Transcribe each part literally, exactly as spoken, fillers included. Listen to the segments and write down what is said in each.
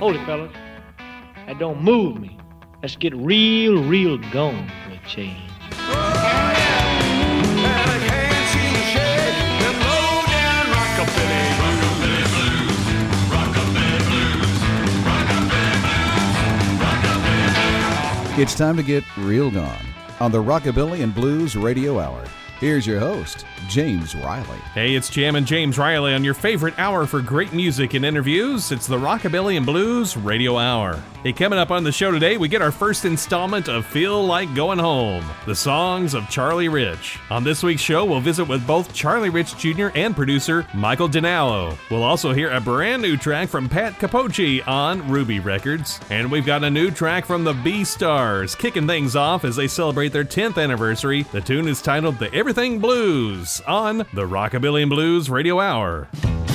Hold it, fellas. That don't move me. Let's get real, real gone for a change. It's time to get real gone on the Rockabilly and Blues Radio Hour. Here's your host, James Riley. Hey, it's Jammin' James Riley on your favorite hour for great music and interviews. It's the Rockabilly and Blues Radio Hour. Hey, coming up on the show today, we get our first installment of Feel Like Going Home, the songs of Charlie Rich. On this week's show, we'll visit with both Charlie Rich Junior and producer Michael Dinallo. We'll also hear a brand new track from Pat Capocci on Ruby Records. And we've got a new track from the B-Stars, kicking things off as they celebrate their tenth anniversary. The tune is titled The Everything Blues on the Rockabilly and Blues Radio Hour.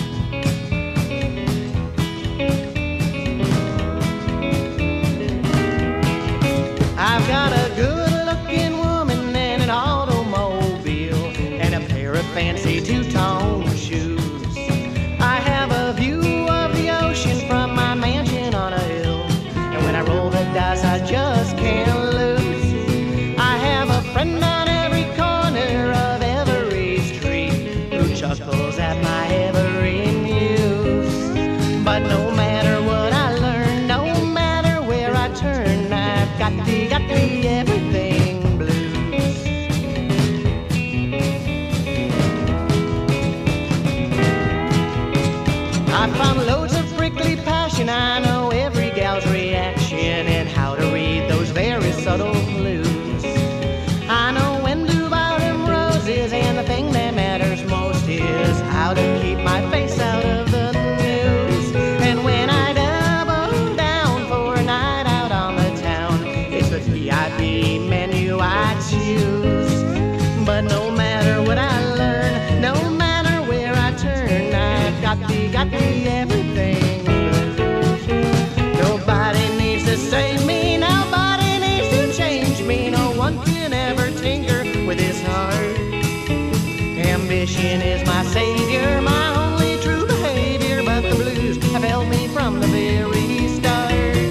I've got a good-looking woman and an automobile and a pair of fancy two-tone shoes. I have a view of the ocean from my mansion on a hill, and when I roll the dice, I just can't lose. I have a friend on every corner of every street who chuckles at my every muse. But no matter what I learn, no matter where I turn, I've got the got the everything blues. I found loads of prickly passion. I know every gal's reaction and how to read those very subtle clues. I know when to buy them roses, and the thing that matters most is how to keep my face out of the news. And when I double down for a night out on the town, it's the V I P menu I choose. But no matter what I learn, no matter where I turn, I've got the, got the everything blues. Nobody needs to save me, nobody needs to change me. No one can ever tinker with his heart. Ambition is my savior, my only true behavior, but the blues have held me from the very start.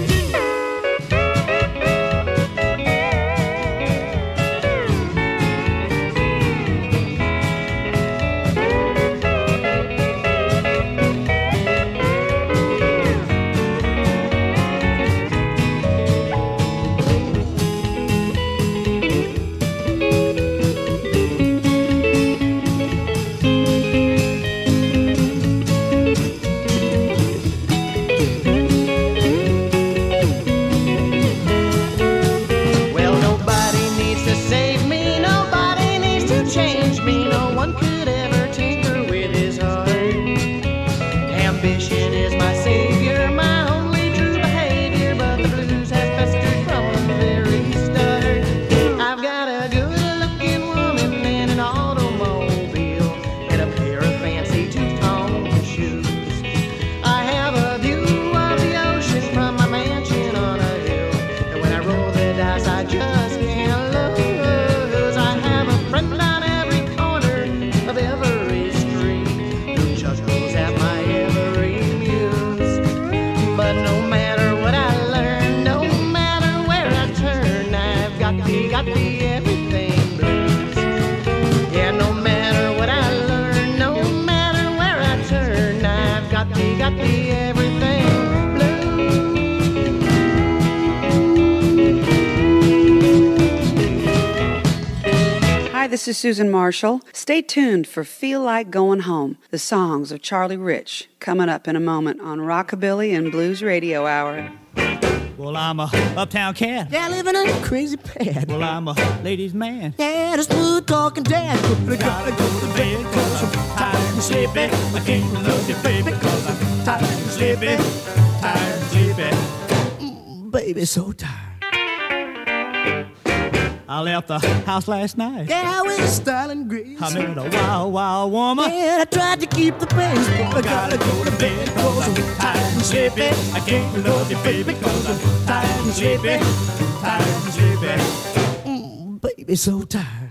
This is Susan Marshall. Stay tuned for Feel Like Going Home, the songs of Charlie Rich, coming up in a moment on Rockabilly and Blues Radio Hour. Well, I'm a uptown cat. Yeah, living in a crazy pad. Well, I'm a ladies' man. Yeah, the smooth talking dad. I gotta go to bed cause I'm tired and sleepy. I can't love you, baby, cause I'm tired and sleepy. Tired and sleepy. Mm, baby, so tired. I left the house last night. Yeah, with style and grace. I met a wild, wild woman. Yeah, I tried to keep the pace, but I gotta go to bed cause I'm tired and sleepy. I can't love you, baby, cause I'm tired and sleepy. Tired and sleepy. Mm, baby, so tired.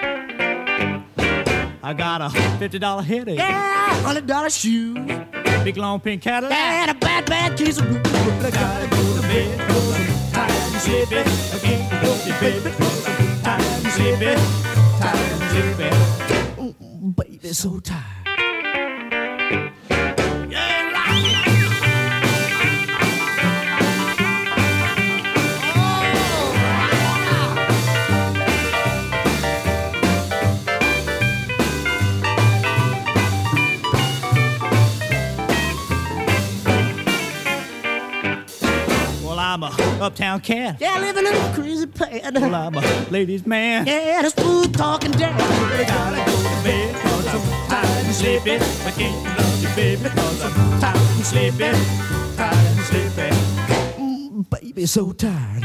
I got a fifty dollar headache. Yeah, one hundred dollar shoes. Big long pink Cadillac. Yeah, and a bag bad, bad case of blues. But I gotta go to bed 'cause I'm tired and sleepy. I can't go to bed because I'm tired and sleepy. Tired and sleepy. Mm, baby, so tired. Yeah, right. I'm a uptown cat. Yeah, living in a crazy pad. Well, I'm a ladies' man. Yeah, that's smooth talking dad. But I gotta go to bed 'cause I'm tired and sleepy. I can't love you, baby, 'cause I'm tired and sleepy. Tired and sleepy. Mm, baby, so tired.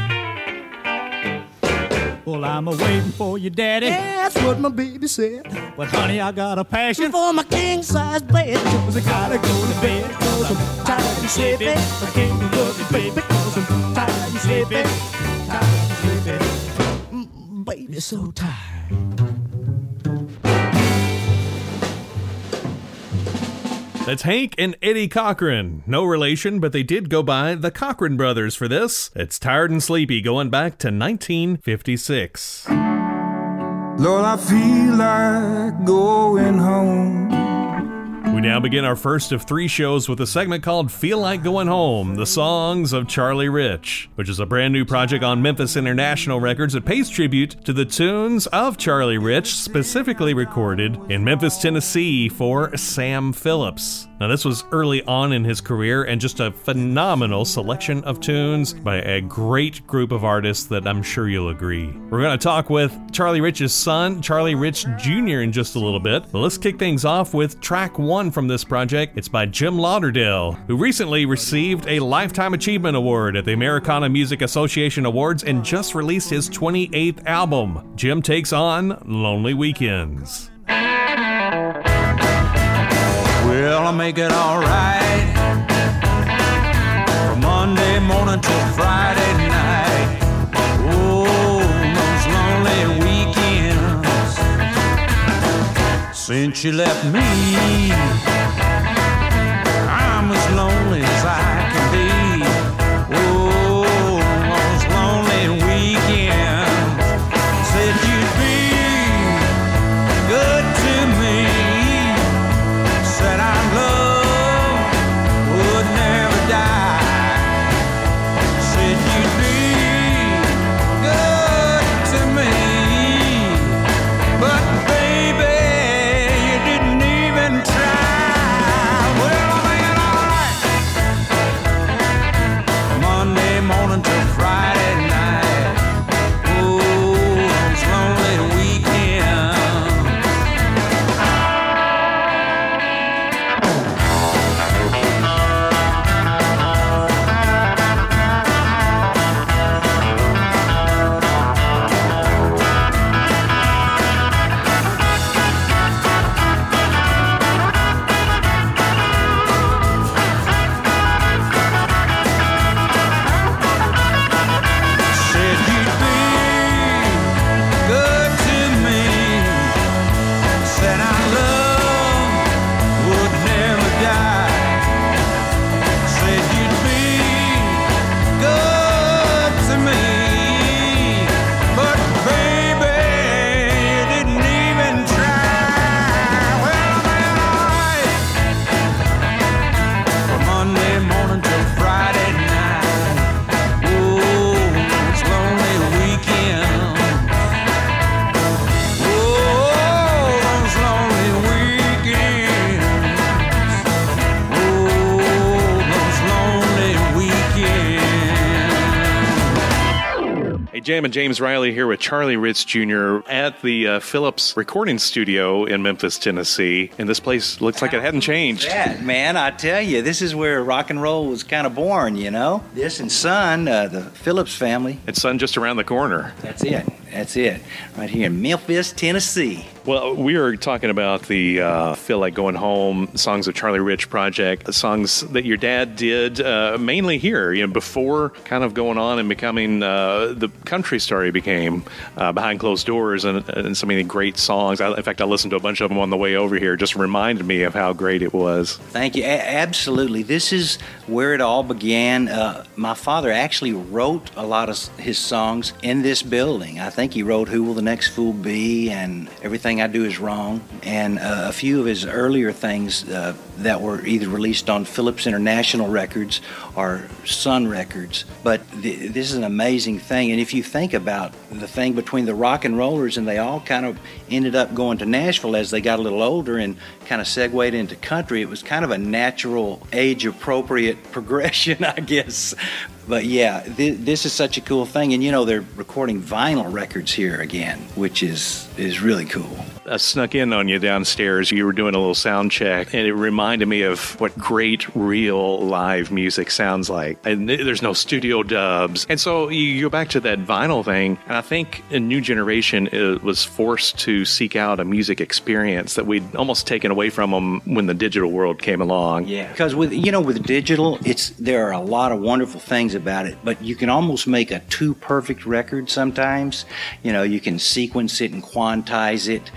Well, I'm a waiting for you, daddy. Yeah, that's what my baby said. But honey, I got a passion for my king-size bed. 'Cause I gotta go to bed 'cause I'm tired and sleepy. I can't love you, baby, 'cause I'm tired and sleepy. Tired and sleepy. Mm, baby, so tired. That's Hank and Eddie Cochran. No relation, but they did go by the Cochran Brothers for this. It's Tired and Sleepy, going back to nineteen fifty-six. Lord, I feel like going home. We now begin our first of three shows with a segment called Feel Like Going Home, the songs of Charlie Rich, which is a brand new project on Memphis International Records that pays tribute to the tunes of Charlie Rich, specifically recorded in Memphis, Tennessee for Sam Phillips. Now, this was early on in his career and just a phenomenal selection of tunes by a great group of artists that I'm sure you'll agree. We're going to talk with Charlie Rich's son, Charlie Rich Junior, in just a little bit. But let's kick things off with track one from this project. It's by Jim Lauderdale, who recently received a Lifetime Achievement Award at the Americana Music Association Awards and just released his twenty-eighth album. Jim takes on Lonely Weekends. Well, I make it all right from Monday morning till Friday night. Oh, those lonely weekends since you left me, I'm as lonely as I can be. Oh, those lonely weekends said you'd be good to me. Said our love would never die. Said you'd be good to me. But baby, you didn't even try. Well, I made it all right Monday morning till Friday night. Oh, those lonely weekends. Jam and James Riley here with Charlie Rich Junior at the uh, Phillips recording studio in Memphis, Tennessee. And this place looks like it hadn't changed. Yeah, man, I tell you, this is where rock and roll was kind of born, you know? This and Son, uh, the Phillips family. It's Son just around the corner. That's it. That's it, right here in Memphis, Tennessee. Well, we are talking about the uh, Feel Like Going Home, Songs of Charlie Rich project, songs that your dad did uh, mainly here, you know, before kind of going on and becoming uh, the country star he became uh, behind closed doors, and, and so many great songs. I, in fact, I listened to a bunch of them on the way over here. Just reminded me of how great it was. Thank you. A- absolutely. This is where it all began. Uh, my father actually wrote a lot of his songs in this building. I think he wrote Who Will the Next Fool Be and Everything I Do Is Wrong, and uh, a few of his earlier things uh, that were either released on Philips International Records or Sun Records. But th- this is an amazing thing, and if you think about the thing between the rock and rollers, and they all kind of ended up going to Nashville as they got a little older and kind of segued into country, it was kind of a natural, age-appropriate progression, I guess. But yeah, th- this is such a cool thing, and you know they're recording vinyl records here again, which is is really cool. I snuck in on you downstairs. You were doing a little sound check, and it reminded me of what great real live music sounds like. And there's no studio dubs, and so you go back to that vinyl thing, and I think a new generation was forced to seek out a music experience that we'd almost taken away from them when the digital world came along. Yeah, because with you know with digital, it's there are a lot of wonderful things about it, but you can almost make a too perfect record sometimes. You know, you can sequence it and quantize it,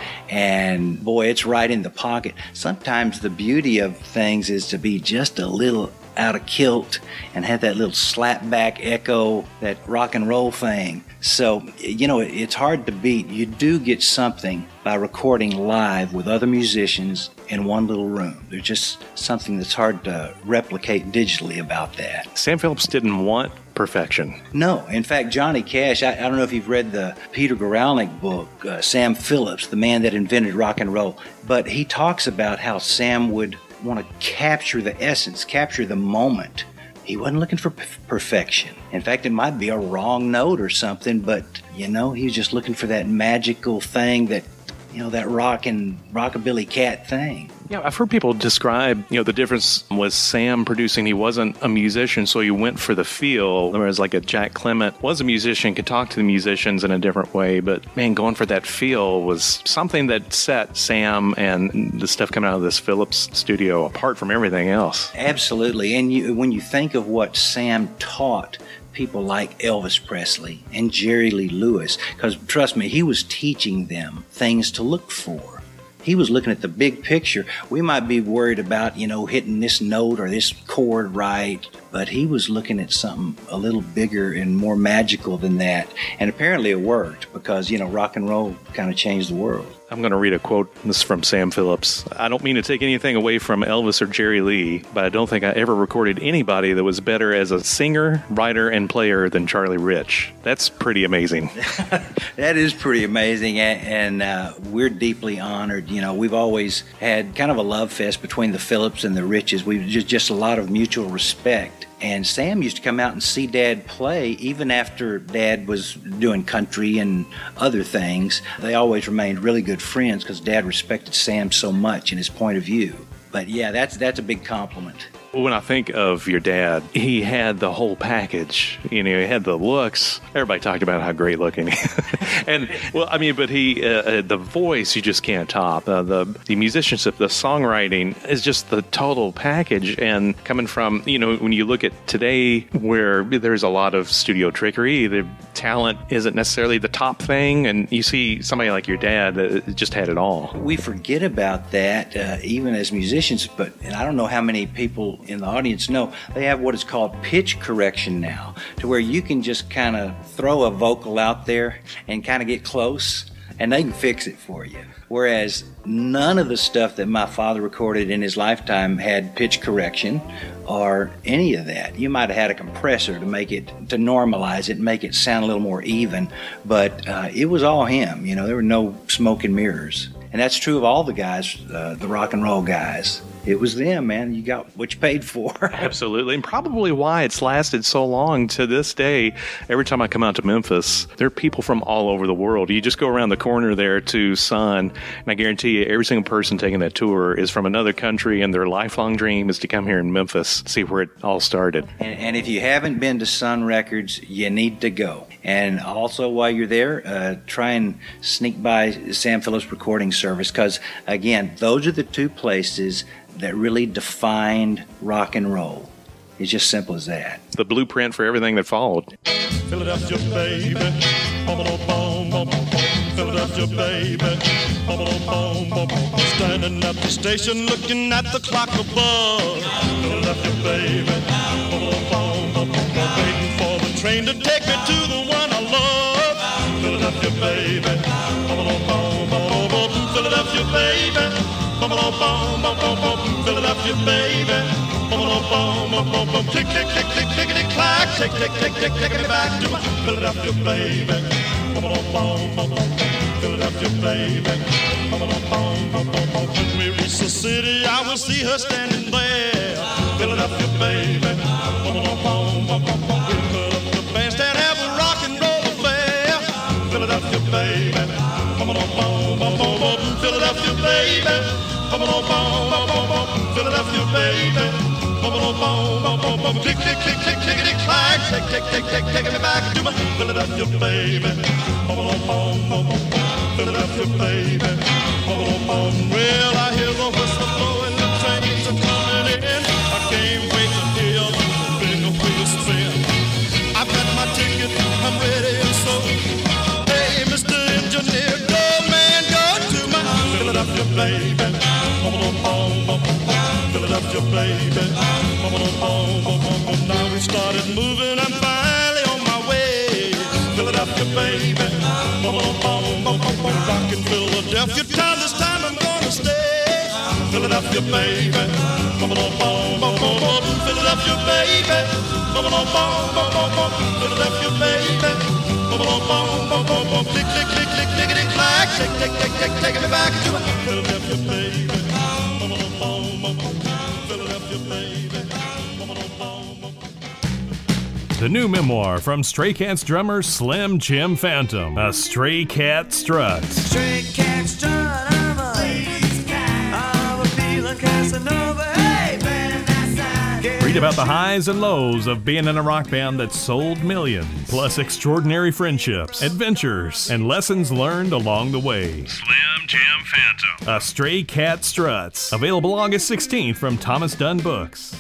and boy, it's right in the pocket. Sometimes the beauty of things is to be just a little out of kilt and have that little slap back echo, that rock and roll thing. So, you know, it's hard to beat. You do get something by recording live with other musicians in one little room. There's just something that's hard to replicate digitally about that. Sam Phillips didn't want perfection. No. In fact, Johnny Cash, I, I don't know if you've read the Peter Guralnick book, uh, Sam Phillips, the man that invented rock and roll, but he talks about how Sam would want to capture the essence, capture the moment. He wasn't looking for p- perfection. In fact, it might be a wrong note or something, but, you know, he was just looking for that magical thing, that, you know, that rock and rockabilly cat thing. Yeah, I've heard people describe, you know, the difference was Sam producing. He wasn't a musician, so he went for the feel, whereas like a Jack Clement was a musician, could talk to the musicians in a different way. But, man, going for that feel was something that set Sam and the stuff coming out of this Phillips studio apart from everything else. Absolutely. And you, when you think of what Sam taught people like Elvis Presley and Jerry Lee Lewis, because trust me, he was teaching them things to look for. He was looking at the big picture. We might be worried about, you know, hitting this note or this chord right, but he was looking at something a little bigger and more magical than that. And apparently it worked because, you know, rock and roll kind of changed the world. I'm going to read a quote. This is from Sam Phillips. I don't mean to take anything away from Elvis or Jerry Lee, but I don't think I ever recorded anybody that was better as a singer, writer, and player than Charlie Rich. That's pretty amazing. That is pretty amazing, and uh, we're deeply honored. You know, we've always had kind of a love fest between the Phillips and the Riches. We've just, just a lot of mutual respect. And Sam used to come out and see Dad play even after Dad was doing country and other things. They always remained really good friends because Dad respected Sam so much and his point of view. But yeah, that's that's a big compliment. When I think of your dad, he had the whole package. You know, he had the looks. Everybody talked about how great looking. and, well, I mean, but he, uh, the voice, you just can't top. Uh, the, the musicianship, the songwriting is just the total package. And coming from, you know, when you look at today where there's a lot of studio trickery, the talent isn't necessarily the top thing. And you see somebody like your dad that just had it all. We forget about that, uh, even as musicians, but and I don't know how many people in the audience know they have what is called pitch correction now, to where you can just kind of throw a vocal out there and kind of get close and they can fix it for you. Whereas none of the stuff that my father recorded in his lifetime had pitch correction or any of that. You might have had a compressor to make it, to normalize it, make it sound a little more even, but uh, it was all him. You know, there were no smoke and mirrors. And that's true of all the guys, uh, the rock and roll guys. it was them, man. You got what you paid for. Absolutely, and probably why it's lasted so long to this day. Every time I come out to Memphis, there are people from all over the world. You just go around the corner there to Sun, and I guarantee you every single person taking that tour is from another country, and their lifelong dream is to come here in Memphis, see where it all started. And, and if you haven't been to Sun Records, you need to go. And also, while you're there, uh, try and sneak by Sam Phillips Recording Service, because, again, those are the two places that really defined rock and roll. It's just simple as that. The blueprint for everything that followed. Philadelphia, baby. Philadelphia, baby. Standing at the station looking at the clock above. Philadelphia, baby. Waiting for the train to take me to the one I love. Philadelphia, baby. Philadelphia, baby. Philadelphia, baby. Click, click, click, click, clickety clack. Tick, tick, tick, tick, tickety back to my Philadelphia, baby. Philadelphia, baby. When we reach the city, I will see her standing there. Philadelphia, baby. We'll put up the bandstand, have a rock and roll affair. Philadelphia, baby. Philadelphia, baby. Philadelphia, baby. Click, click, click, click, clickety clack. Tick, tick, tick, tick, taking me back to my Philadelphia, baby. Philadelphia, baby. Well, I hear the whistle blowing, the trains are coming in. I can't wait to hear the big wheel spin. I've got my ticket, I'm ready and so. Hey, Mister Engineer, go, man, go to my Philadelphia, baby. Philadelphia, baby. Now we started moving, I'm finally on my way. Philadelphia, baby. Rockin' Philadelphia town, this time I'm gonna stay. Philadelphia, baby. Philadelphia, baby. Philadelphia, baby. Click, click, click, click, clickety clack. Tick, tick, tick, tick, taking me back to my Philadelphia, baby. Philadelphia, baby. The new memoir from Stray Cats drummer Slim Jim Phantom, A Stray Cat Struts. Stray cat strut, I'm a lazy cat. I'm a feeling Casanova. Hey, man, that's Read about the highs and lows of being in a rock band that sold millions, plus extraordinary friendships, adventures, and lessons learned along the way. Slim Jim Phantom. A Stray Cat Struts. Available August sixteenth from Thomas Dunn Books.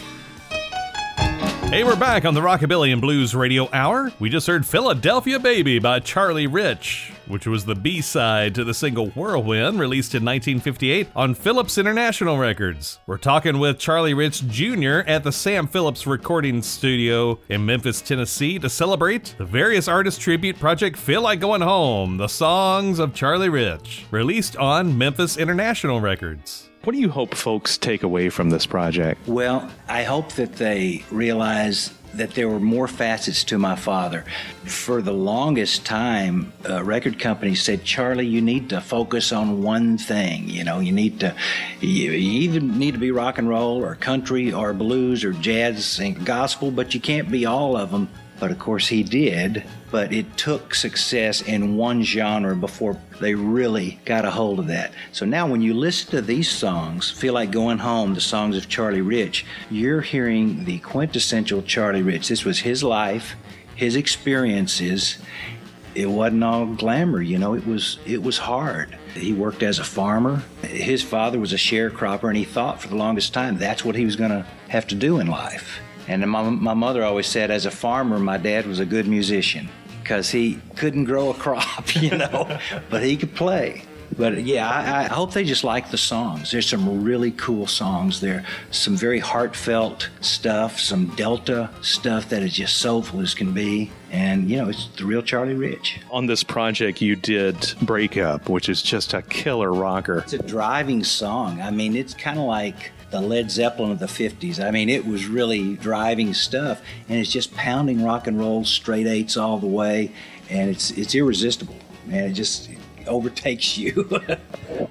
Hey, we're back on the Rockabilly and Blues Radio Hour. We just heard Philadelphia Baby by Charlie Rich, which was the B-side to the single Whirlwind, released in nineteen fifty-eight on Phillips International Records. We're talking with Charlie Rich Junior at the Sam Phillips Recording Studio in Memphis, Tennessee, to celebrate the various artist tribute project Feel Like Going Home, the songs of Charlie Rich, released on Memphis International Records. What do you hope folks take away from this project? Well, I hope that they realize that there were more facets to my father. For the longest time, uh, record companies said, Charlie, you need to focus on one thing. You know, you need to, you, you either need to be rock and roll or country or blues or jazz and gospel, but you can't be all of them. But of course he did, but it took success in one genre before they really got a hold of that. So now when you listen to these songs, Feel Like Going Home, the songs of Charlie Rich, you're hearing the quintessential Charlie Rich. This was his life, his experiences. It wasn't all glamour, you know, it was it was hard. He worked as a farmer. His father was a sharecropper, and he thought for the longest time that's what he was going to have to do in life. And my, my mother always said, as a farmer, my dad was a good musician because he couldn't grow a crop, you know, but he could play. But yeah, I, I hope they just like the songs. There's some really cool songs there, some very heartfelt stuff, some Delta stuff that is just soulful as can be. And, you know, it's the real Charlie Rich. On this project, you did Break Up, which is just a killer rocker. It's a driving song. I mean, it's kind of like the Led Zeppelin of the fifties. I mean, it was really driving stuff, and it's just pounding rock and roll, straight eights all the way, and it's it's irresistible, man. It just overtakes you. Well,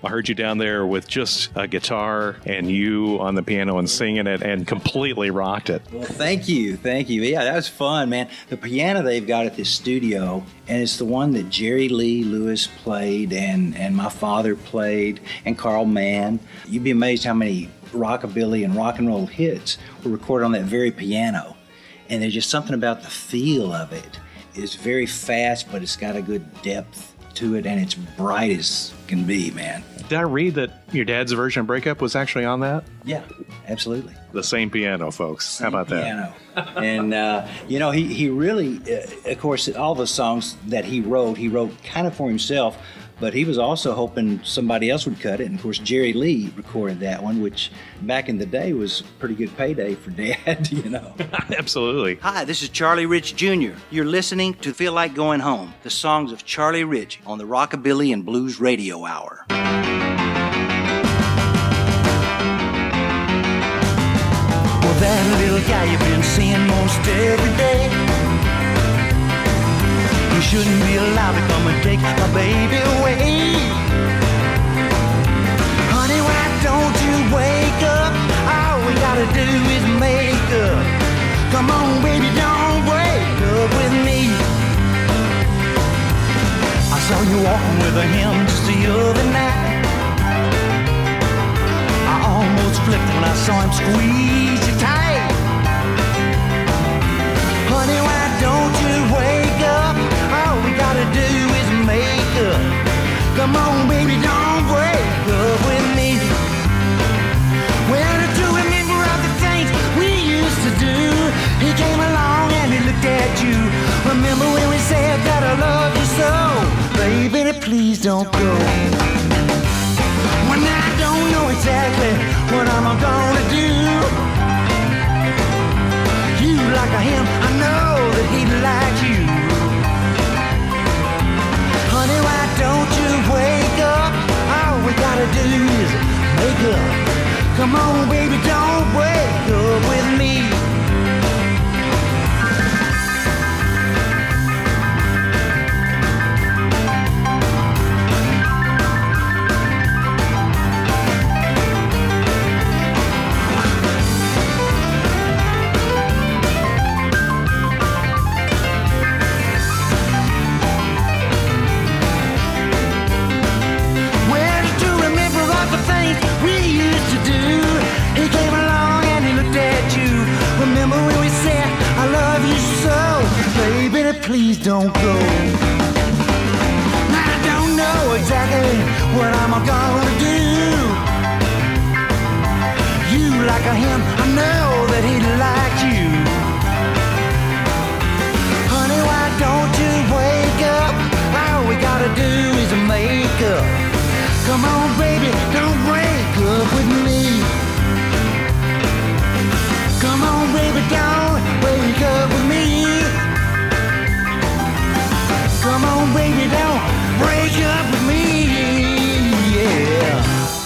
I heard you down there with just a guitar and you on the piano and singing it and completely rocked it. Well, thank you. Thank you. Yeah, that was fun, man. The piano they've got at this studio, and it's the one that Jerry Lee Lewis played and, and my father played and Carl Mann. You'd be amazed how many rockabilly and rock and roll hits were recorded on that very piano. And there's just something about the feel of it. It's very fast, but it's got a good depth to it, and it's bright as can be, man. Did I read that your dad's version of Breakup was actually on that? Yeah, absolutely. The same piano, folks. Same How about that? Piano. And, uh, you know, he, he really, uh, of course, all the songs that he wrote, he wrote kind of for himself, but he was also hoping somebody else would cut it. And, of course, Jerry Lee recorded that one, which back in the day was a pretty good payday for Dad, you know. Absolutely. Hi, this is Charlie Rich Junior You're listening to Feel Like Going Home, the songs of Charlie Rich on the Rockabilly and Blues Radio Hour. Well, that little guy you've been seeing most every day, you shouldn't be allowed to come and take my baby away. Honey, why don't you wake up? All we gotta do is make up. Come on, baby, don't break up with me. I saw you walking with him just the other night. I almost flipped when I saw him squeeze you tight. Honey, why don't you wake up? All we gotta do is make up. Come on, baby, don't break up with me. Well, to remember all the things we used to do, he came along and he looked at you. Remember when we said that I love you so? Baby, please don't go. When I don't know exactly what I'm gonna do, you like him, I know that he likes you. Honey, why don't you wake up? All we gotta do is make up. Come on, baby, don't break up with me. Please don't go. I don't know exactly what I'm gonna do. You like him, I know that he likes you. Honey, why don't you wake up? All we gotta do is make up. Come on, baby, don't break up with me. Come on, baby, don't wake up with me. Come on, baby, don't break up with me, yeah.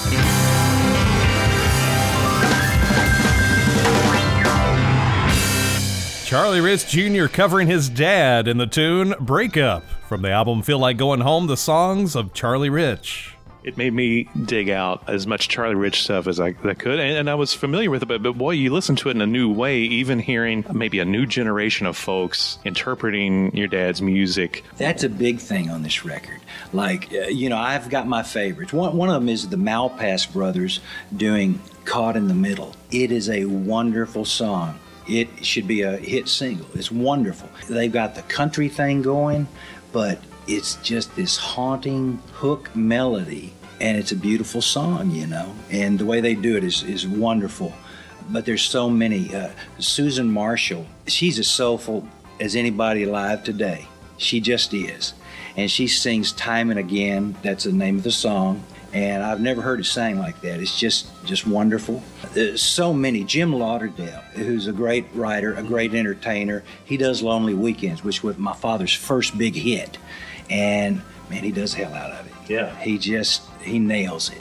Charlie Rich Junior covering his dad in the tune Break Up from the album Feel Like Going Home, the songs of Charlie Rich. It made me dig out as much Charlie Rich stuff as I, I could, and, and I was familiar with it, but, but boy, you listen to it in a new way, even hearing maybe a new generation of folks interpreting your dad's music. That's a big thing on this record. Like, uh, you know, I've got my favorites. One, one of them is the Malpass brothers doing Caught in the Middle. It is a wonderful song. It should be a hit single. It's wonderful. They've got the country thing going, but it's just this haunting hook melody, and it's a beautiful song, you know. And the way they do it is, is wonderful. But there's so many. Uh, Susan Marshall, she's as soulful as anybody alive today. She just is. And she sings Time and Again. That's the name of the song. And I've never heard it sang like that. It's just, just wonderful. There's so many. Jim Lauderdale, who's a great writer, a great entertainer. He does Lonely Weekends, which was my father's first big hit. And, man, he does hell out of it. Yeah. He just, he nails it.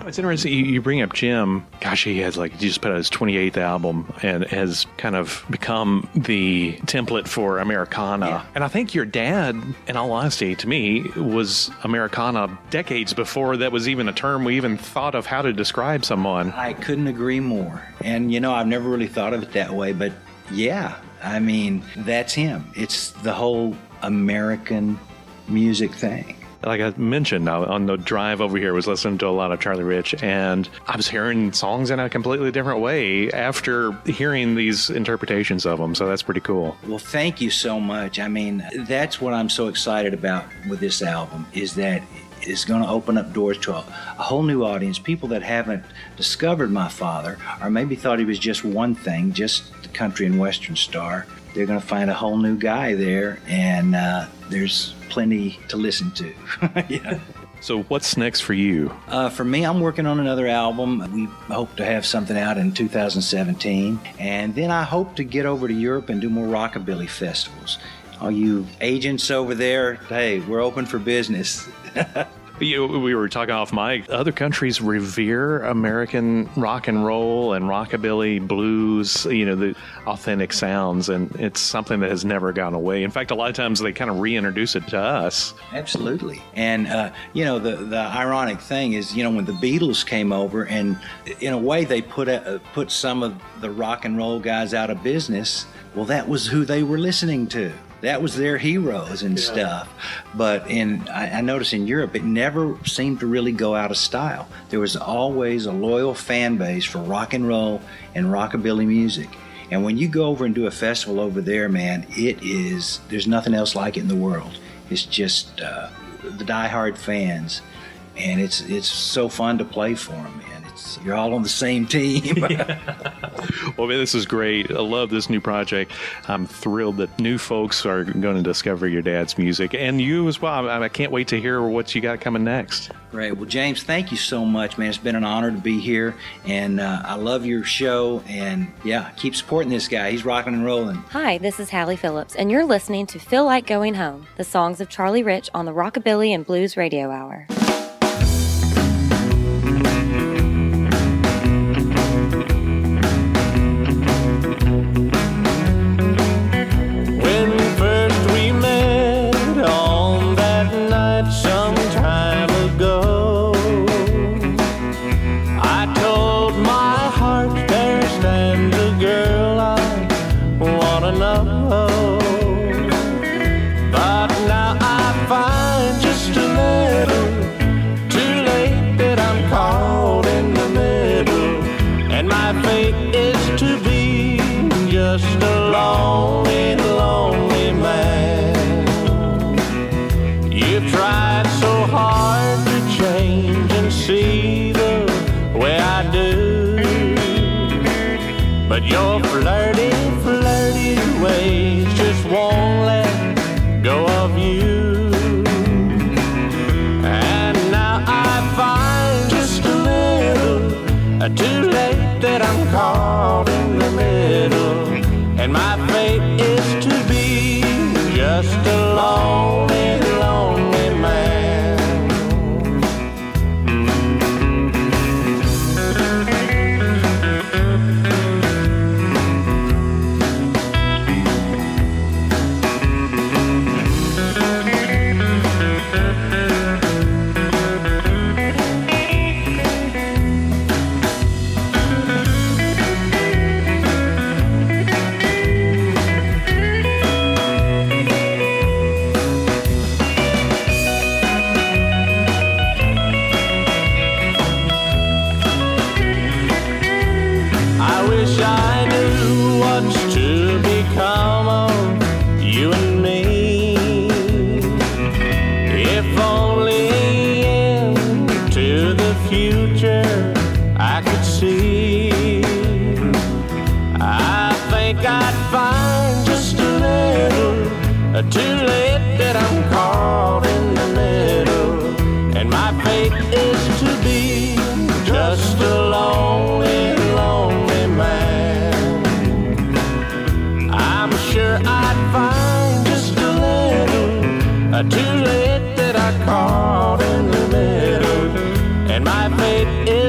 It's interesting you, you bring up Jim. Gosh, he has like, he just put out his twenty-eighth album and has kind of become the template for Americana. Yeah. And I think your dad, in all honesty, to me, was Americana decades before that was even a term we even thought of how to describe someone. I couldn't agree more. And, you know, I've never really thought of it that way, but yeah, I mean, that's him. It's the whole American music thing. Like I mentioned, on the drive over here, I was listening to a lot of Charlie Rich, and I was hearing songs in a completely different way after hearing these interpretations of them. So that's pretty cool. Well, thank you so much. I mean, that's what I'm so excited about with this album, is that it's going to open up doors to a, a whole new audience, people that haven't discovered my father, or maybe thought he was just one thing, just the country and western star. They're going to find a whole new guy there, and uh, there's plenty to listen to. Yeah. So what's next for you? Uh, for me, I'm working on another album. We hope to have something out in two thousand seventeen. And then I hope to get over to Europe and do more rockabilly festivals. All you agents over there, hey, we're open for business. You know, we were talking off mic. Other countries revere American rock and roll and rockabilly, blues, you know, the authentic sounds, and it's something that has never gone away. In fact, a lot of times they kind of reintroduce it to us. Absolutely. And, uh, you know, the, the ironic thing is, you know, when the Beatles came over, and in a way they put a, put some of the rock and roll guys out of business, well, that was who they were listening to. That was their heroes and yeah. stuff. But in I, I noticed in Europe, it never seemed to really go out of style. There was always a loyal fan base for rock and roll and rockabilly music. And when you go over and do a festival over there, man, it is, there's nothing else like it in the world. It's just uh, the diehard fans. And it's it's so fun to play for them, man. It's, you're all on the same team. Well, man, this is great. I love this new project. I'm thrilled that new folks are going to discover your dad's music, and you as well. I, I can't wait to hear what you got coming next. Great. Well, James, thank you so much, man. It's been an honor to be here, and uh, I love your show, and yeah, keep supporting this guy. He's rocking and rolling. Hi, this is Hallie Phillips, and you're listening to Feel Like Going Home, the songs of Charlie Rich on the Rockabilly and Blues Radio Hour. But your flirty, flirty ways just won't let go of you. And now I find just a little uh, too late that I'm caught in the middle. And my fate is to be just a lonely, lonely man. Too late that I'm caught in the middle, and my fate is to be just a lonely, lonely man. I'm sure I'd find just a little uh, too late that I caught in the middle, and my fate is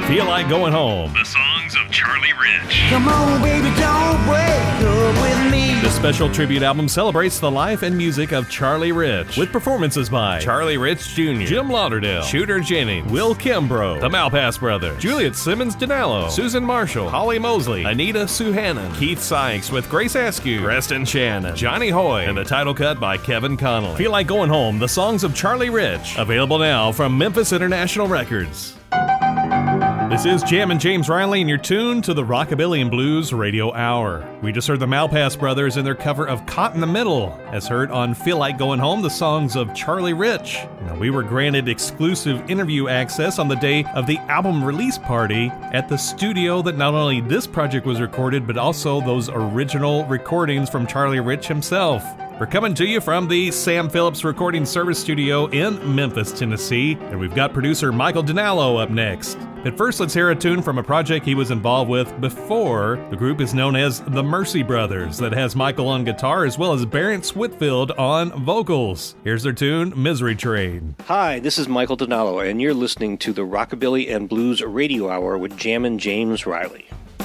Feel Like Going Home, the songs of Charlie Rich. Come on, baby, don't break up with me. This special tribute album celebrates the life and music of Charlie Rich, with performances by Charlie Rich Junior, Jim Lauderdale, Shooter Jennings, Will Kimbrough, the Malpass Brothers, Juliet Simmons Dinallo, Susan Marshall, Holly Mosley, Anita Suhannon, Keith Sykes with Grace Askew, Preston Shannon, Johnny Hoy, and the title cut by Kevin Connolly. Feel Like Going Home, the songs of Charlie Rich. Available now from Memphis International Records. This is Jammin' James Riley, and you're tuned to the Rockabilly and Blues Radio Hour. We just heard the Malpass Brothers in their cover of Caught in the Middle, as heard on Feel Like Going Home, the songs of Charlie Rich. Now, we were granted exclusive interview access on the day of the album release party at the studio that not only this project was recorded, but also those original recordings from Charlie Rich himself. We're coming to you from the Sam Phillips Recording Service Studio in Memphis, Tennessee, and we've got producer Michael Dinallo up next. But first, let's hear a tune from a project he was involved with before. The group is known as the Mercy Brothers, that has Michael on guitar as well as Barrett Whitfield on vocals. Here's their tune, Misery Train. Hi, this is Michael Dinallo, and you're listening to the Rockabilly and Blues Radio Hour with Jammin' James Riley.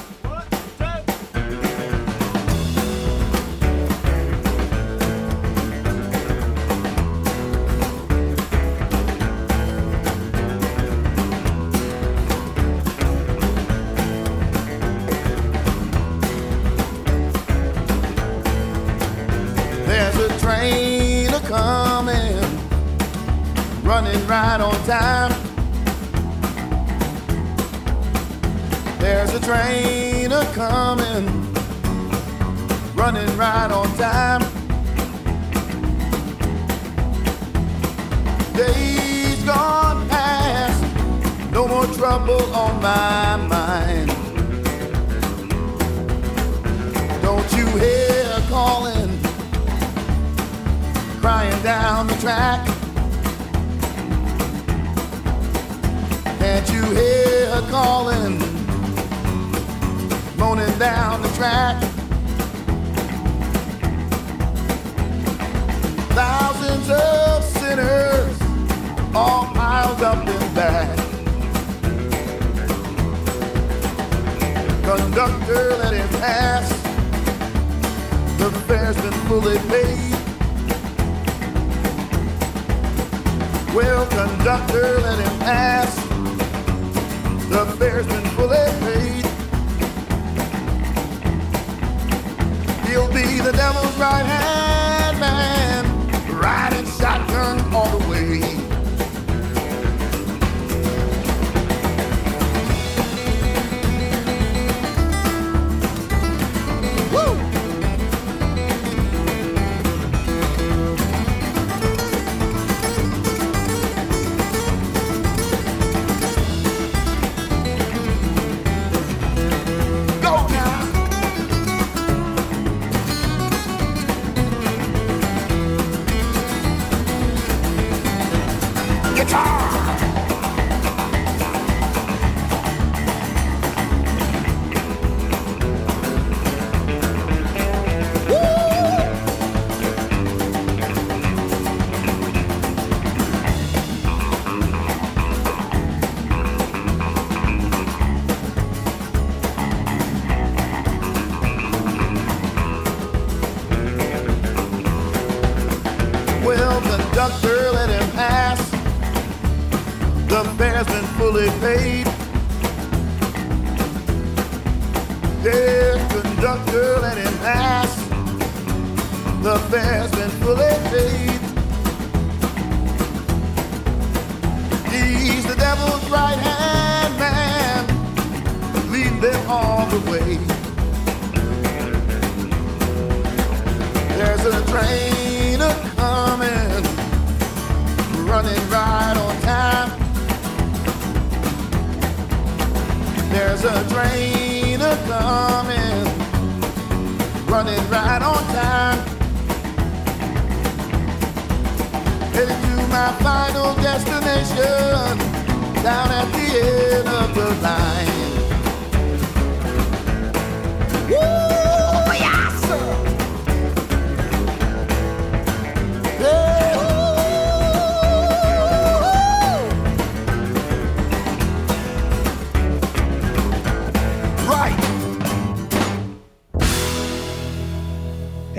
Running right on time. There's a train a coming, running right on time. Days gone past, no more trouble on my mind. Don't you hear calling, crying down the track? Can't you hear her calling, moaning down the track? Thousands of sinners all piled up in back. Conductor, let him pass. The fare's been fully paid. Well, conductor, let him pass. The fare's been fully paid. He'll be the devil's right-hand man, riding shotgun all the way. Woo! Conductor, let him pass. The fare's been fully paid. Yeah, conductor, let him pass. The fare's been fully paid. He's the devil's right-hand man, lead them all the way. There's a train a-coming, running right on time. There's a train a-coming, running right on time. Headed to my final destination, down at the end of the line. Woo, yes, sir!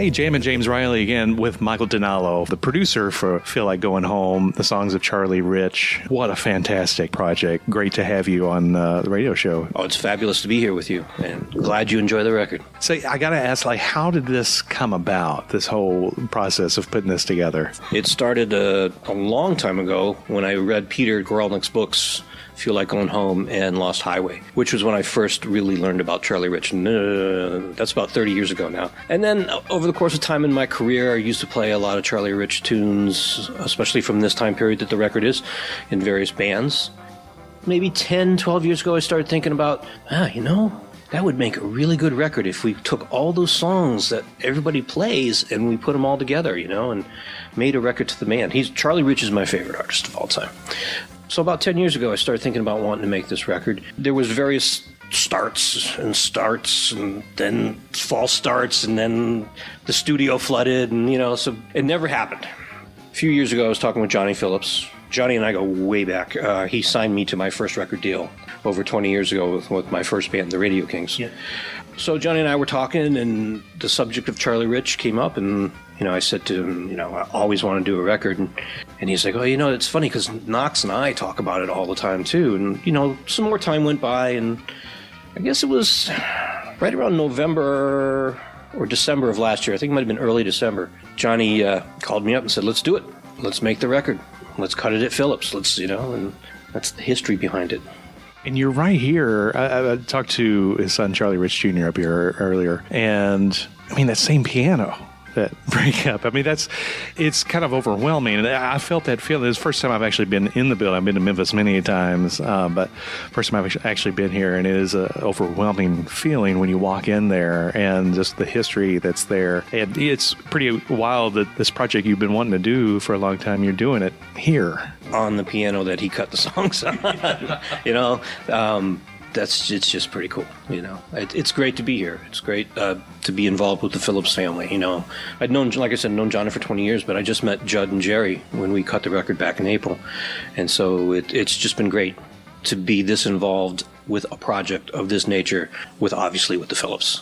Hey, Jam and James Riley again with Michael Dinalo, the producer for Feel Like Going Home, the songs of Charlie Rich. What a fantastic project. Great to have you on uh, the radio show. Oh, it's fabulous to be here with you, and glad you enjoy the record. Say, I got to ask, like, how did this come about, this whole process of putting this together? It started uh, a long time ago when I read Peter Goralnick's books, Feel Like Going Home and Lost Highway, which was when I first really learned about Charlie Rich. And, uh, that's about thirty years ago now. And then uh, over the course of time in my career, I used to play a lot of Charlie Rich tunes, especially from this time period that the record is, in various bands. Maybe ten, twelve years ago, I started thinking about, ah, you know, that would make a really good record if we took all those songs that everybody plays and we put them all together, you know, and made a record to the man. He's Charlie Rich is my favorite artist of all time. So about ten years ago, I started thinking about wanting to make this record. There was various starts and starts and then false starts and then the studio flooded and, you know, so it never happened. A few years ago, I was talking with Johnny Phillips. Johnny and I go way back. Uh, he signed me to my first record deal over twenty years ago with, with my first band, the Radio Kings. Yeah. So Johnny and I were talking, and the subject of Charlie Rich came up, and, you know, I said to him, you know, I always want to do a record, and, and he's like, oh, you know, it's funny because Knox and I talk about it all the time, too, and, you know, some more time went by, and I guess it was right around November or December of last year, I think it might have been early December, Johnny uh, called me up and said, let's do it, let's make the record, let's cut it at Phillips, let's, you know, and that's the history behind it. And you're right here. I, I talked to his son, Charlie Rich Junior, up here earlier. And, I mean, that same piano, that breakup. I mean, that's, it's kind of overwhelming. And I felt that feeling. It's the first time I've actually been in the building. I've been to Memphis many times, uh, but first time I've actually been here. And it is an overwhelming feeling when you walk in there and just the history that's there. And it's pretty wild that this project you've been wanting to do for a long time, you're doing it here. On the piano that he cut the songs on, you know, um, that's it's just pretty cool. You know, it, it's great to be here. It's great uh, to be involved with the Phillips family. You know, I'd known, like I said, known Johnny for twenty years, but I just met Judd and Jerry when we cut the record back in April, and so it, it's just been great to be this involved with a project of this nature, with obviously with the Phillips.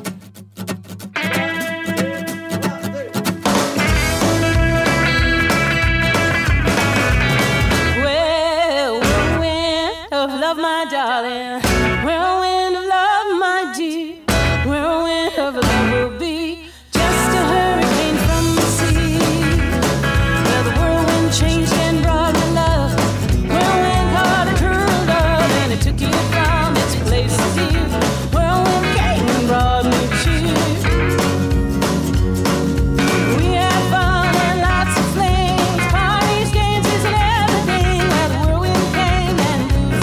Love, my darling, whirlwind of love, my dear, whirlwind of love will be just a hurricane from the sea. Where the whirlwind changed and brought me love, whirlwind caught a true love, and it took it from its place dear. Whirlwind came and brought me cheer. We had fun and lots of flings, parties, dances, and everything. Where the whirlwind came and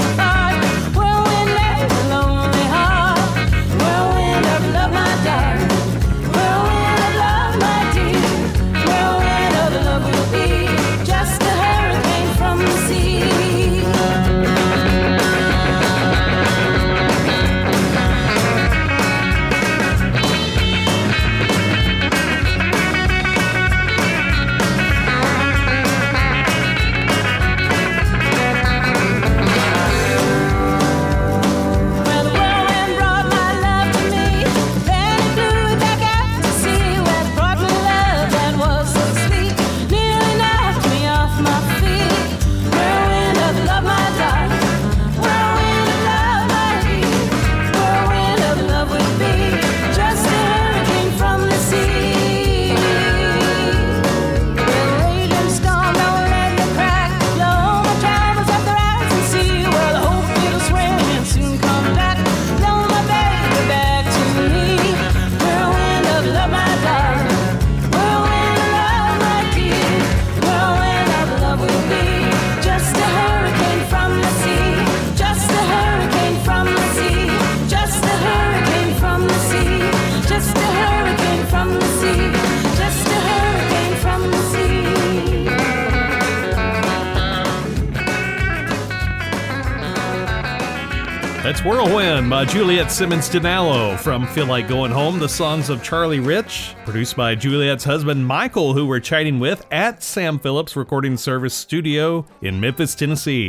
That's Whirlwind by Juliet Simmons Dinalo from Feel Like Going Home, the songs of Charlie Rich, produced by Juliet's husband Michael, who we're chatting with at Sam Phillips Recording Service Studio in Memphis, Tennessee.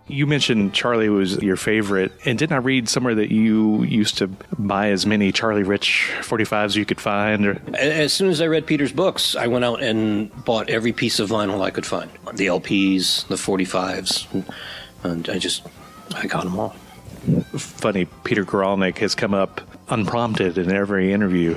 You mentioned Charlie was your favorite, and didn't I read somewhere that you used to buy as many Charlie Rich forty-fives as you could find? Or? As soon as I read Peter's books, I went out and bought every piece of vinyl I could find. The L Ps, the forty-fives, and I just, I got them all. Funny, Peter Guralnick has come up unprompted in every interview.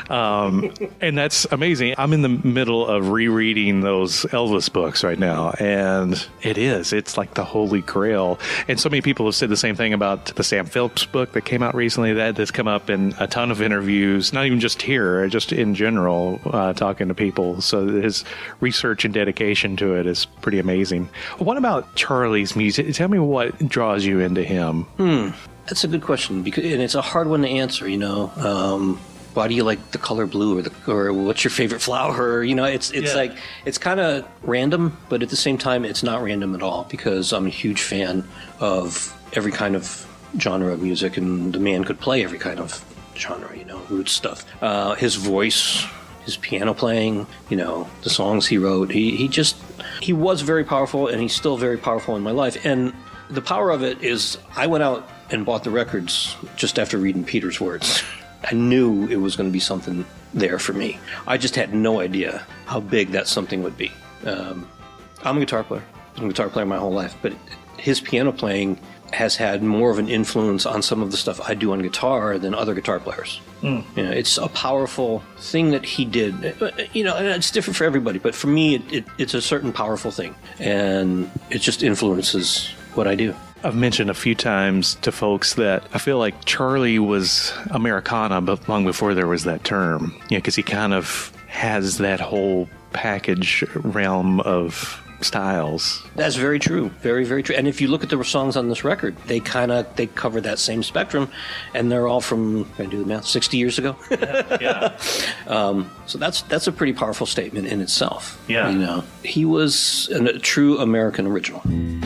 Um, and that's amazing. I'm in the middle of rereading those Elvis books right now, and it is. It's like the holy grail. And so many people have said the same thing about the Sam Phillips book that came out recently. That has come up in a ton of interviews, not even just here, just in general, uh, talking to people. So his research and dedication to it is pretty amazing. What about Charlie's music? Tell me what draws you into him. Hmm. That's a good question, because, and it's a hard one to answer, you know. Um, why do you like the color blue, or the, or what's your favorite flower? You know, it's it's yeah. like, it's kind of random, but at the same time, it's not random at all, because I'm a huge fan of every kind of genre of music, and the man could play every kind of genre, you know, roots stuff. Uh, his voice, his piano playing, you know, the songs he wrote, he, he just, he was very powerful, and he's still very powerful in my life. And the power of it is, I went out and bought the records just after reading Peter's words. I knew it was going to be something there for me. I just had no idea how big that something would be. Um, I'm a guitar player. I'm a guitar player my whole life, but his piano playing has had more of an influence on some of the stuff I do on guitar than other guitar players. Mm. You know, it's a powerful thing that he did. You know, and it's different for everybody, but for me, it, it, it's a certain powerful thing, and it just influences what I do. I've mentioned a few times to folks that I feel like Charlie was Americana, but long before there was that term. You know, because he kind of has that whole package realm of styles. That's very true. Very, very true. And if you look at the songs on this record, they kind of, they cover that same spectrum, and they're all from, can I do the math, sixty years ago? Yeah. yeah. Um, so that's that's a pretty powerful statement in itself. Yeah. You know, he was a, a true American original.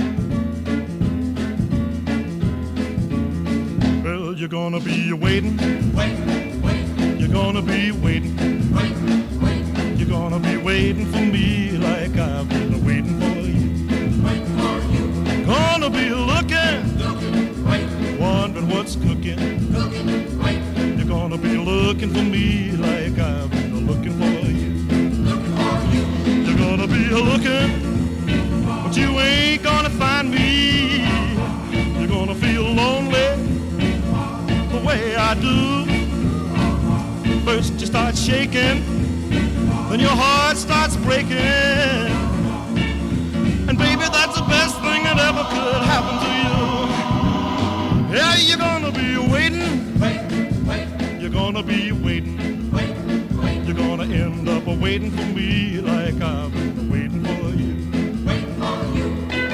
You're gonna be waiting, wait, wait. You're gonna be waiting, wait, wait. You're gonna be waiting for me like I've been waiting for you. Wait for you. Gonna be looking, looking, wait. Wondering what's cooking, cooking, wait. You're gonna be looking for me like I've been looking for you. Looking for you. You're gonna be looking, but you ain't gonna find me. You're gonna feel lonely the way I do. First you start shaking, then your heart starts breaking, and baby, that's the best thing that ever could happen to you. Yeah, you're gonna be waiting, wait, wait. You're gonna be waiting, wait, wait. You're gonna end up waiting for me like I've been waiting for you. Waiting for you.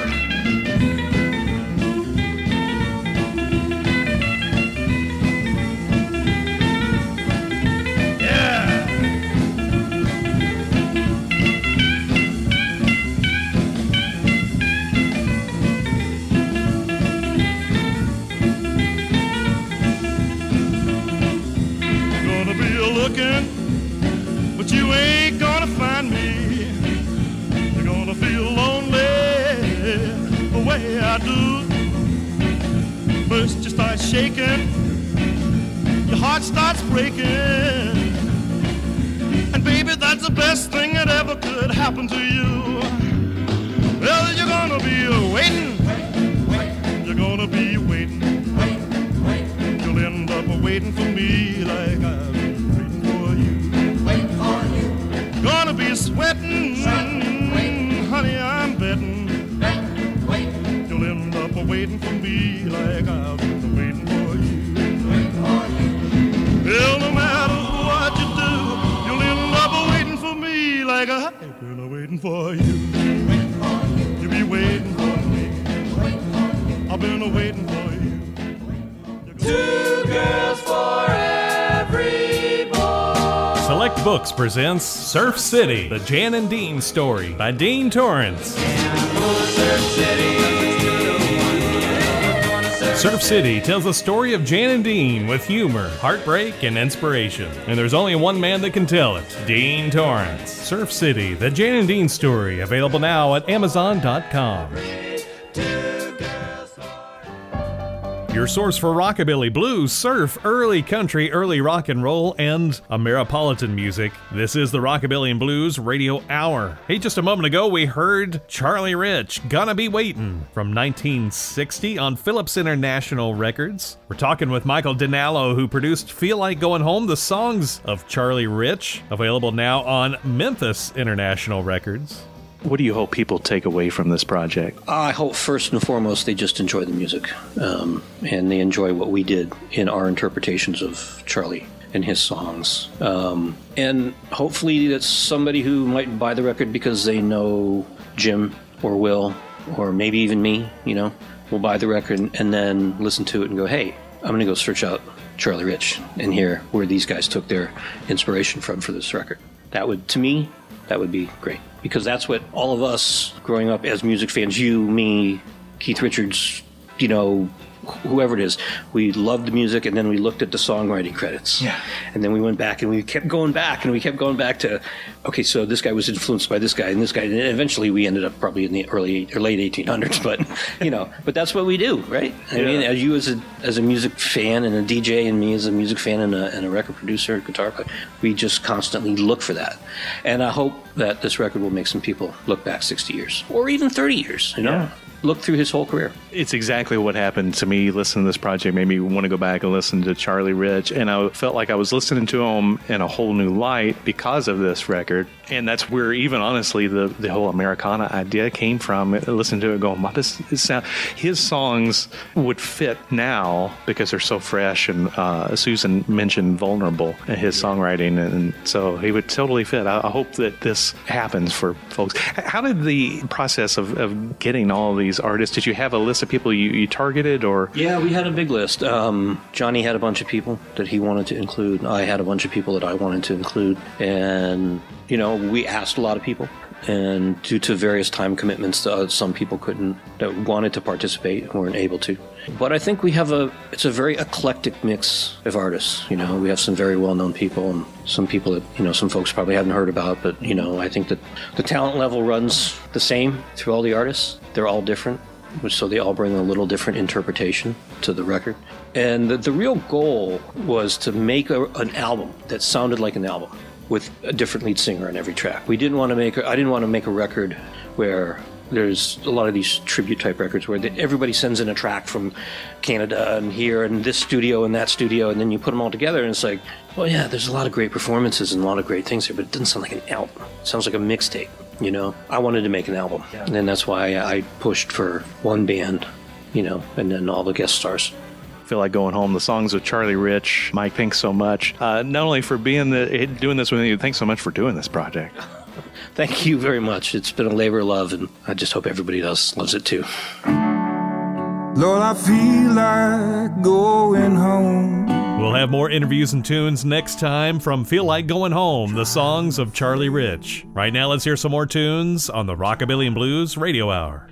But you ain't gonna find me. You're gonna feel lonely the way I do. First you start shaking, your heart starts breaking, and baby, that's the best thing that ever could happen to you. Well, you're gonna be waiting, you're gonna be waiting, you'll end up waiting for me like I've been gonna be sweating, honey, I'm betting. Bet, wait. You'll end up waiting for me like I've been waiting for you. Wait for you. Well, no matter what you do, you'll end up waiting for me like I've been waiting for you. Wait for you. You'll be waiting for me. Wait for you. I've been waiting for you. Two girls for every boy. Select Books presents Surf City, the Jan and Dean story by Dean Torrance. Surf City tells the story of Jan and Dean with humor, heartbreak, and inspiration. And there's only one man that can tell it, Dean Torrance. Surf City, the Jan and Dean story, available now at amazon dot com. Your source for rockabilly, blues, surf, early country, early rock and roll, and Ameripolitan music. This is the Rockabilly and Blues Radio Hour. Hey, just a moment ago, we heard Charlie Rich, Gonna Be Waitin', from nineteen sixty on Phillips International Records. We're talking with Michael Dinallo, who produced Feel Like Going Home, the songs of Charlie Rich, available now on Memphis International Records. What do you hope people take away from this project? I hope first and foremost they just enjoy the music, um, and they enjoy what we did in our interpretations of Charlie and his songs. Um, and hopefully that's somebody who might buy the record because they know Jim or Will or maybe even me, you know, will buy the record and then listen to it and go, hey, I'm going to go search out Charlie Rich and hear where these guys took their inspiration from for this record. That would, to me, that would be great. Because that's what all of us growing up as music fans, you, me, Keith Richards, you know, whoever it is, we loved the music and then we looked at the songwriting credits. Yeah. And then we went back and we kept going back and we kept going back to, okay, so this guy was influenced by this guy and this guy. And eventually we ended up probably in the early or late eighteen hundreds, but, you know, but that's what we do, right? I yeah. mean, as you as a as a music fan and a D J and me as a music fan and a, and a record producer, guitar player, we just constantly look for that. And I hope that this record will make some people look back sixty years or even thirty years, you know? Yeah. Look through his whole career. It's exactly what happened to me. Listening to this project made me want to go back and listen to Charlie Rich, and I felt like I was listening to him in a whole new light because of this record. And that's where even honestly the, the whole Americana idea came from. Listening to it going, what does this sound? His songs would fit now because they're so fresh, and uh, Susan mentioned Vulnerable in his songwriting, and so he would totally fit. I, I hope that this happens for folks. How did the process of, of getting all of these artists, did you have a list of people you, you targeted, or? Yeah, we had a big list. Um, Johnny had a bunch of people that he wanted to include. I had a bunch of people that I wanted to include. And, you know, we asked a lot of people. And due to various time commitments, uh, some people couldn't, that wanted to participate, weren't able to. But I think we have a, it's a very eclectic mix of artists. You know, we have some very well-known people and some people that, you know, some folks probably haven't heard about. But, you know, I think that the talent level runs the same through all the artists. They're all different, so they all bring a little different interpretation to the record. And the, the real goal was to make a, an album that sounded like an album, with a different lead singer on every track. We didn't want to make. A, I didn't want to make a record where there's a lot of these tribute type records where they, everybody sends in a track from Canada and here and this studio and that studio, and then you put them all together and it's like, well, yeah, there's a lot of great performances and a lot of great things here, but it doesn't sound like an album. It sounds like a mixtape. You know, I wanted to make an album, yeah. And that's why I pushed for one band, you know, and then all the guest stars. Feel Like Going Home, the songs of Charlie Rich. Mike, thanks so much. Uh, not only for being the doing this with you, thanks so much for doing this project. Thank you very much. It's been a labor of love, and I just hope everybody else loves it too. Lord, I feel like going home. We'll have more interviews and tunes next time from Feel Like Going Home, the songs of Charlie Rich. Right now, let's hear some more tunes on the Rockabilly and Blues Radio Hour.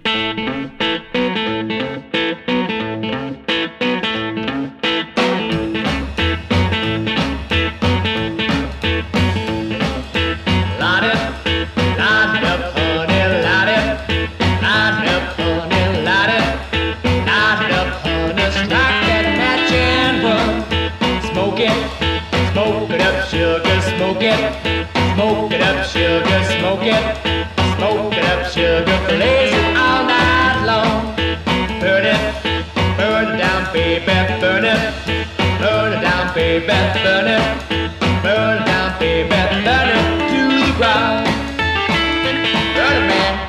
Smoke it up, sugar, smoke it. Smoke it up, sugar, blaze it all night long. Burn it, burn it down, baby, burn it. Burn it down, baby, burn it. Burn it down, baby, burn it to the ground. Burn it, man.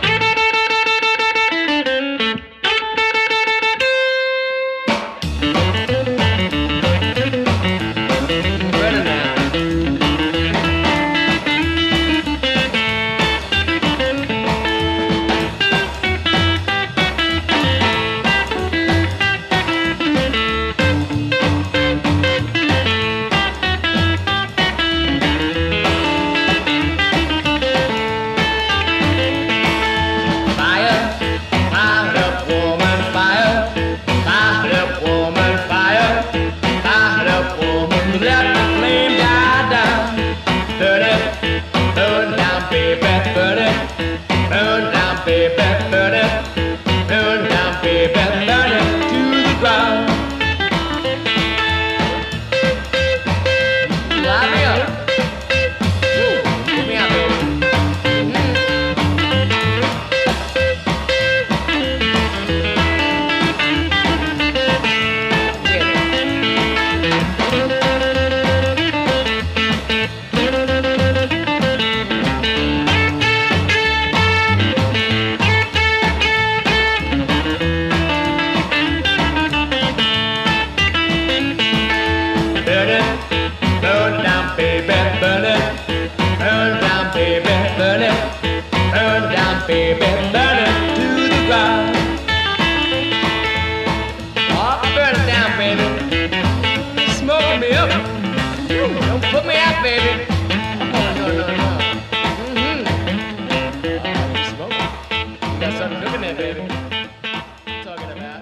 Burn it down, baby, burn it to the ground. and burn it to the ground. Oh, burn it down, baby. It's smoking me up. Don't put me out, baby. Oh, no, no, no. Mm-hmm. Oh, smoking. You got something cooking there, baby. What you talking about?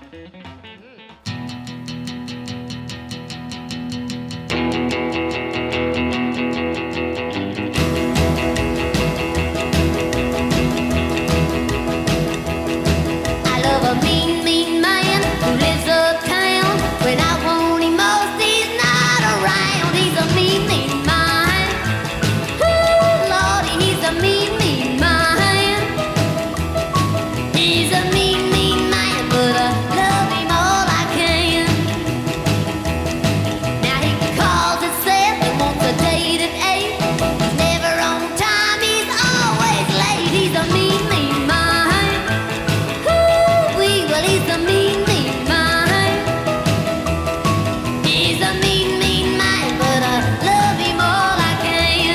I love a mean, mean man who lives uptown. When I want him most, he's not around. He's a mean, mean man. Ooh, Lordy, he's a mean, mean man. He's a mean, mean man, but I love him all I can. Now he calls at seven and wants a date at eight. He's never on time, he's always late. He's a mean, mean man. Ooh-wee, well, he's a mean, mean man. He's a mean, mean man, but I love him all I can.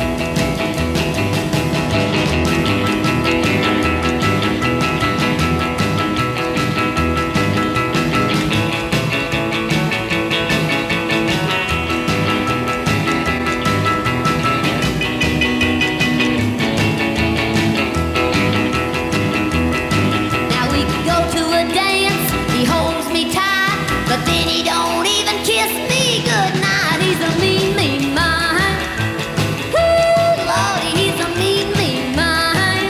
Now we go to a dance, he holds me tight, but then he don't even kiss me goodnight. He's a mean, mean man. Ooh, Lordy, he's a mean, mean man.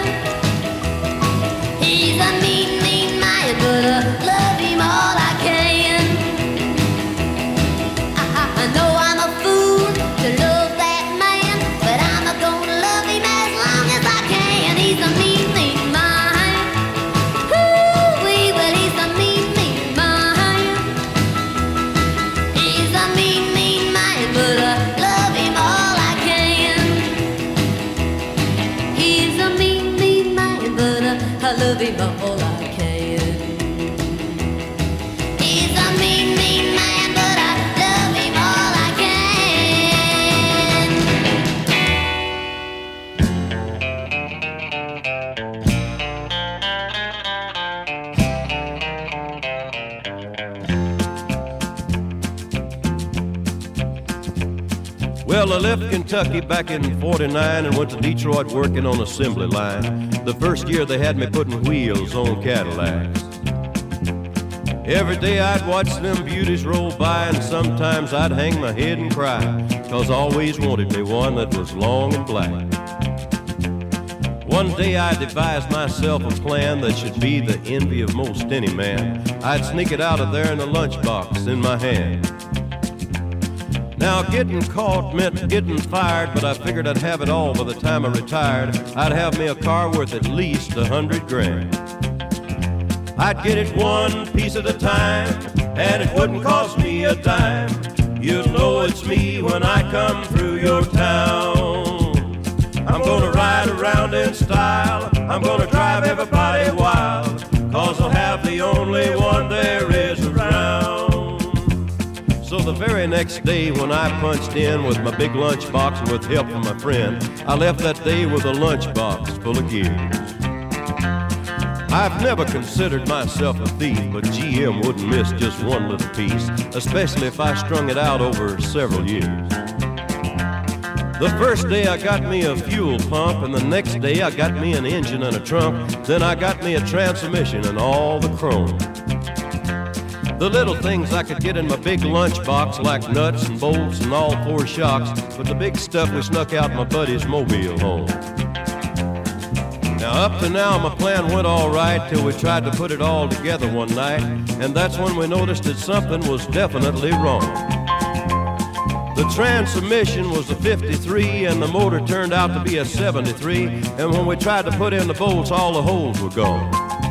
He's a mean, mean man, but I love him all I can. I, I, I know I'm a fool to love that man, but I'm a gonna love him as long as I can. He's a mean, mean man. Ooh-wee, well, he's a mean, mean man. He's a mean, mean man, but I love him all I can. He's a mean, mean man, but I, I love him all I can. He's a mean, mean man, but I love him all I can. Well, I left Kentucky back in forty-nine and went to Detroit working on assembly line. The first year they had me putting wheels on Cadillacs. Every day I'd watch them beauties roll by, and sometimes I'd hang my head and cry, 'cause I always wanted me one that was long and black. One day I devised myself a plan that should be the envy of most any man. I'd sneak it out of there in a lunchbox in my hand. Now getting caught meant getting fired, but I figured I'd have it all by the time I retired. I'd have me a car worth at least a hundred grand. I'd get it one piece at a time, and it wouldn't cost me a dime. You'll know it's me when I come through your town. I'm gonna ride around in style, I'm gonna drive everybody wild, 'cause I'll have the only one there is around. So the very next day when I punched in with my big lunchbox and with help from my friend, I left that day with a lunchbox full of gears. I've never considered myself a thief, but G M wouldn't miss just one little piece, especially if I strung it out over several years. The first day I got me a fuel pump, and the next day I got me an engine and a trunk, then I got me a transmission and all the chrome. The little things I could get in my big lunchbox, like nuts and bolts and all four shocks, but the big stuff we snuck out my buddy's mobile home. Now up to now my plan went all right till we tried to put it all together one night, and that's when we noticed that something was definitely wrong. The transmission was a fifty-three and the motor turned out to be a seventy-three, and when we tried to put in the bolts, all the holes were gone.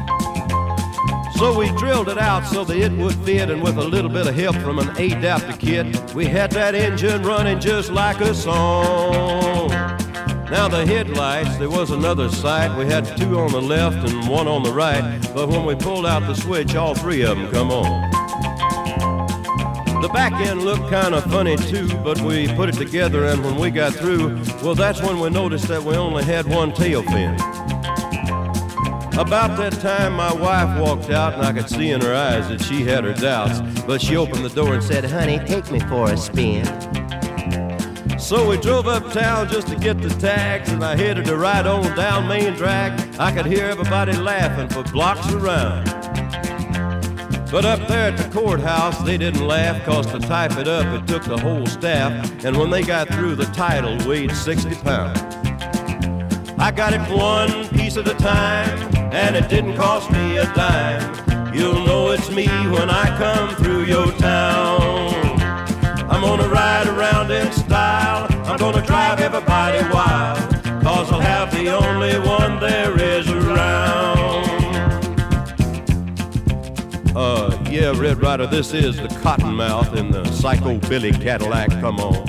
So we drilled it out so that it would fit, and with a little bit of help from an adapter kit, we had that engine running just like a song. Now the headlights, there was another sight. We had two on the left and one on the right, but when we pulled out the switch, all three of them come on. The back end looked kind of funny too, but we put it together, and when we got through, well, that's when we noticed that we only had one tail fin. About that time, my wife walked out, and I could see in her eyes that she had her doubts. But she opened the door and said, "Honey, take me for a spin." So we drove uptown just to get the tags, and I headed to ride on down Main Drag. I could hear everybody laughing for blocks around. But up there at the courthouse, they didn't laugh, 'cause to type it up, it took the whole staff. And when they got through, the title weighed sixty pounds. I got it one piece at a time, and it didn't cost me a dime. You'll know it's me when I come through your town. I'm gonna ride around in style, I'm gonna drive everybody wild, 'cause I'll have the only one there is around. Uh, yeah, Red Rider, this is the Cottonmouth in the Psycho Billy Cadillac, come on.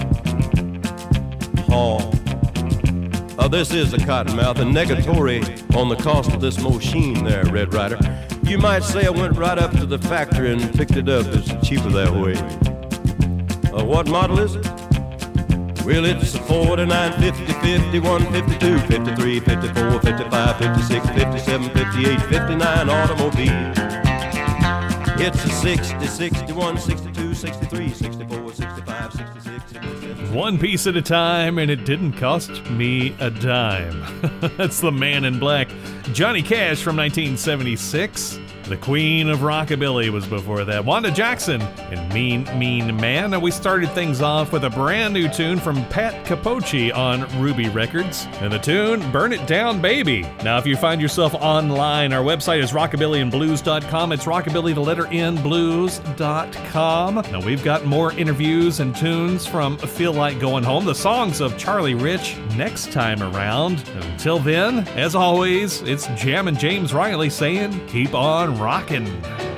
Haw. Uh, this is the Cottonmouth, and negatory on the cost of this machine there, Red Rider. You might say I went right up to the factory and picked it up. It's cheaper that way. Uh, what model is it? Well, it's a forty-nine, fifty, fifty-one, fifty-two, fifty-three, fifty-four, fifty-five, fifty-six, fifty-seven, fifty-eight, fifty-nine automobile. It's a sixty, sixty-one, sixty-two, sixty-three, sixty-four, sixty-five, sixty-six, sixty-seven. One piece at a time, and it didn't cost me a dime. That's the Man in Black. Johnny Cash from nineteen seventy-six. The Queen of Rockabilly was before that. Wanda Jackson and Mean Mean Man. And we started things off with a brand new tune from Pat Capocci on Ruby Records. And the tune, Burn It Down Baby. Now, if you find yourself online, our website is rockabilly and blues dot com. It's rockabilly, the letter N, blues dot com. Now, we've got more interviews and tunes from Feel Like Going Home, the songs of Charlie Rich, next time around. Until then, as always, it's Jammin' James Riley saying, keep on rockin'.